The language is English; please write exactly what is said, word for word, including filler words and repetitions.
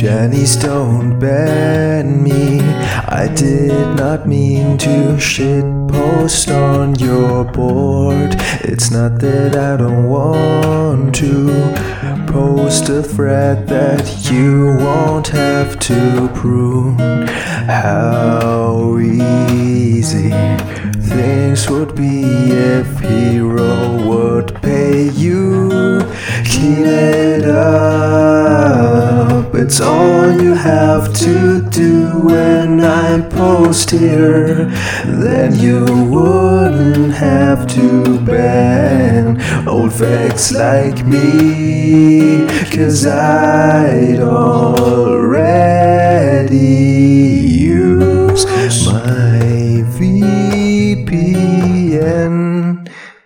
Jennies, don't ban me. I did not mean to shitpost on your board. It's not that I don't want to post a thread that you won't have to prune. How easy things would be if Hero would pay you. Keep it up, it's all you have to do. When I post here, then you wouldn't have to ban old facts like me, 'cause I'd already use my V P